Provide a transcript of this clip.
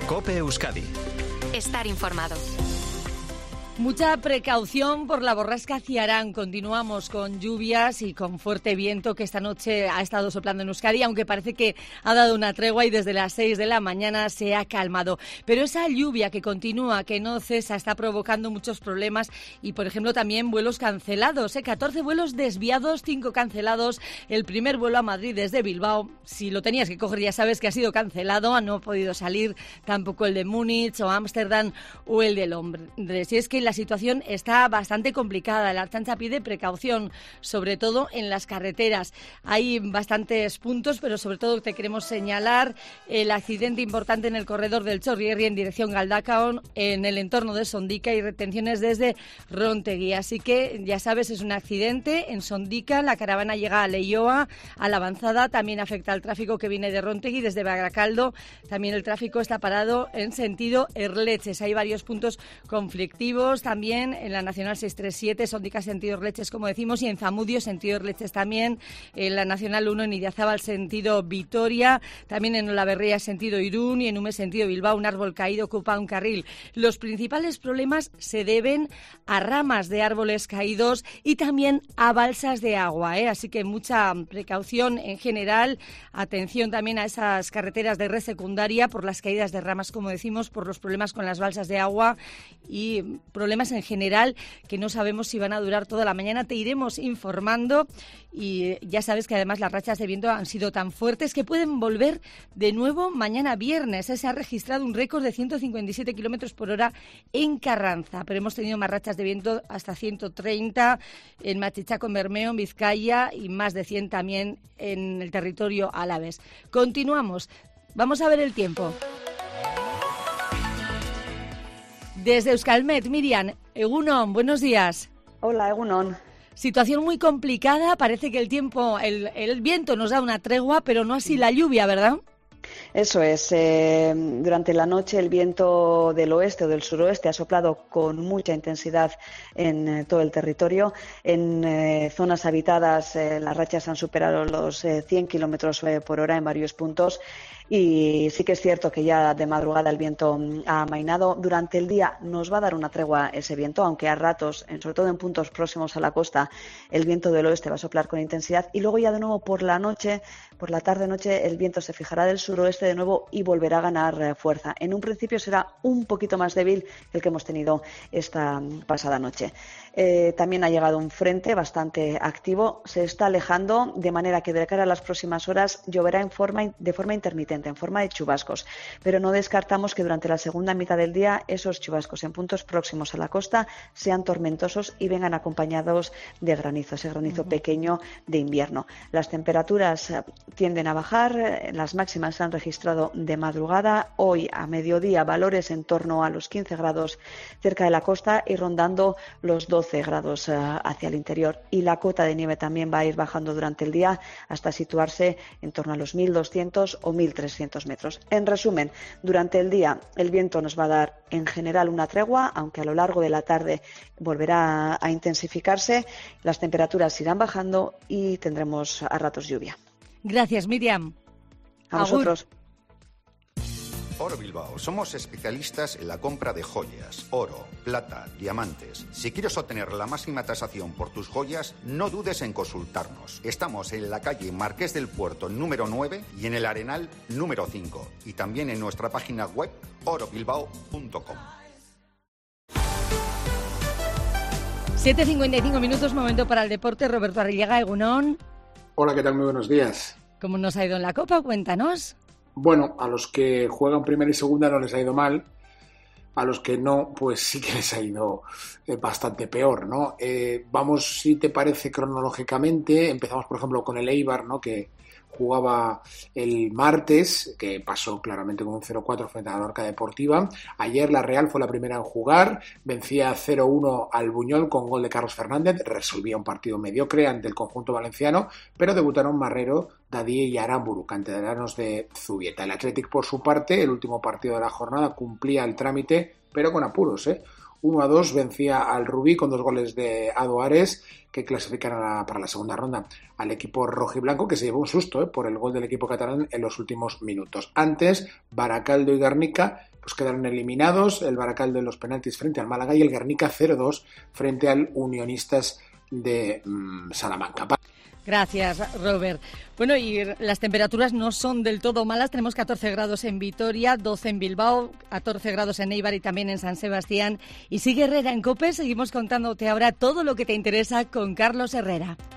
COPE Euskadi. Estar informado. Mucha precaución por la borrasca Ciarán. Continuamos con lluvias y con fuerte viento que esta noche ha estado soplando en Euskadi, aunque parece que ha dado una tregua y desde las 6 de la mañana se ha calmado. Pero esa lluvia que continúa, que no cesa, está provocando muchos problemas y, por ejemplo, también vuelos cancelados. 14 vuelos desviados, 5 cancelados. El primer vuelo a Madrid desde Bilbao, si lo tenías que coger ya sabes que ha sido cancelado, no ha podido salir tampoco el de Múnich o Ámsterdam o el de Londres. Y es que la situación está bastante complicada. La Ertzaintza pide precaución, sobre todo en las carreteras. Hay bastantes puntos, pero sobre todo te queremos señalar el accidente importante en el corredor del Chorrierri en dirección Galdakao, en el entorno de Sondica, y retenciones desde Rontegui. Así que ya sabes, es un accidente en Sondica. La caravana llega a Leioa, a la avanzada. También afecta al tráfico que viene de Rontegui desde Baracaldo. También el tráfico está parado en sentido Erleches. Hay varios puntos conflictivos también en la Nacional 637, Sondica sentido Erleches, como decimos, y en Zamudio sentido Erleches también, en la Nacional 1 en Idiazábal sentido Vitoria, también en Olaberria sentido Irún y en Ume sentido Bilbao. Un árbol caído ocupa un carril. Los principales problemas se deben a ramas de árboles caídos y también a balsas de agua, así que mucha precaución en general. Atención también a esas carreteras de red secundaria por las caídas de ramas, como decimos, por los problemas con las balsas de agua y problemas en general que no sabemos si van a durar toda la mañana. Te iremos informando y ya sabes que además las rachas de viento han sido tan fuertes que pueden volver de nuevo mañana viernes. Se ha registrado un récord de 157 kilómetros por hora en Carranza, pero hemos tenido más rachas de viento hasta 130 en Machichaco, en Bermeo, en Vizcaya, y más de 100 también en el territorio alavés. Continuamos. Vamos a ver el tiempo. Desde Euskalmet, Miriam, Egunon, buenos días. Hola, Egunon. Situación muy complicada, parece que el tiempo, el viento nos da una tregua, pero no así la lluvia, ¿verdad? Eso es. Durante la noche el viento del oeste o del suroeste ha soplado con mucha intensidad en todo el territorio. En zonas habitadas las rachas han superado los 100 kilómetros por hora en varios puntos. Y sí que es cierto que ya de madrugada el viento ha amainado. Durante el día nos va a dar una tregua ese viento, aunque a ratos, sobre todo en puntos próximos a la costa, el viento del oeste va a soplar con intensidad. Y luego ya de nuevo por la noche, por la tarde-noche, el viento se fijará del suroeste de nuevo y volverá a ganar fuerza. En un principio será un poquito más débil que el que hemos tenido esta pasada noche. También ha llegado un frente bastante activo. Se está alejando, de manera que de cara a las próximas horas lloverá de forma intermitente, en forma de chubascos, pero no descartamos que durante la segunda mitad del día esos chubascos en puntos próximos a la costa sean tormentosos y vengan acompañados de granizo, ese granizo pequeño de invierno. Las temperaturas tienden a bajar, las máximas se han registrado de madrugada, hoy a mediodía valores en torno a los 15 grados cerca de la costa y rondando los 12 grados hacia el interior, y la cota de nieve también va a ir bajando durante el día hasta situarse en torno a los 1.200 o 1.300 metros. En resumen, durante el día el viento nos va a dar en general una tregua, aunque a lo largo de la tarde volverá a intensificarse, las temperaturas irán bajando y tendremos a ratos lluvia. Gracias, Miriam. A vosotros. Oro Bilbao. Somos especialistas en la compra de joyas, oro, plata, diamantes. Si quieres obtener la máxima tasación por tus joyas, no dudes en consultarnos. Estamos en la calle Marqués del Puerto número 9 y en el Arenal número 5. Y también en nuestra página web orobilbao.com. 7:55 minutos, momento para el deporte. Roberto Arrillaga, Egunon. Hola, ¿qué tal? Muy buenos días. ¿Cómo nos ha ido en la Copa? Cuéntanos. Bueno, a los que juegan primera y segunda no les ha ido mal, a los que no, pues sí que les ha ido bastante peor, ¿no? Vamos, si te parece, cronológicamente. Empezamos, por ejemplo, con el Eibar, ¿no?, que jugaba el martes, que pasó claramente con un 0-4 frente a la Lorca Deportiva. Ayer la Real fue la primera en jugar, vencía 0-1 al Buñol con gol de Carlos Fernández, resolvía un partido mediocre ante el conjunto valenciano, pero debutaron Marrero, Dadie y Aramburu, canteranos de Zubieta. El Athletic, por su parte, el último partido de la jornada, cumplía el trámite, pero con apuros, 1-2 vencía al Rubí con 2 goles de Ado Ares, que clasifican para la segunda ronda al equipo rojiblanco, que se llevó un susto por el gol del equipo catalán en los últimos minutos. Antes, Baracaldo y Guernica pues quedaron eliminados, el Baracaldo en los penaltis frente al Málaga y el Guernica 0-2 frente al Unionistas de Salamanca. Gracias, Robert. Bueno, y las temperaturas no son del todo malas. Tenemos 14 grados en Vitoria, 12 en Bilbao, 14 grados en Eibar y también en San Sebastián. Y sigue Herrera en COPE. Seguimos contándote ahora todo lo que te interesa con Carlos Herrera.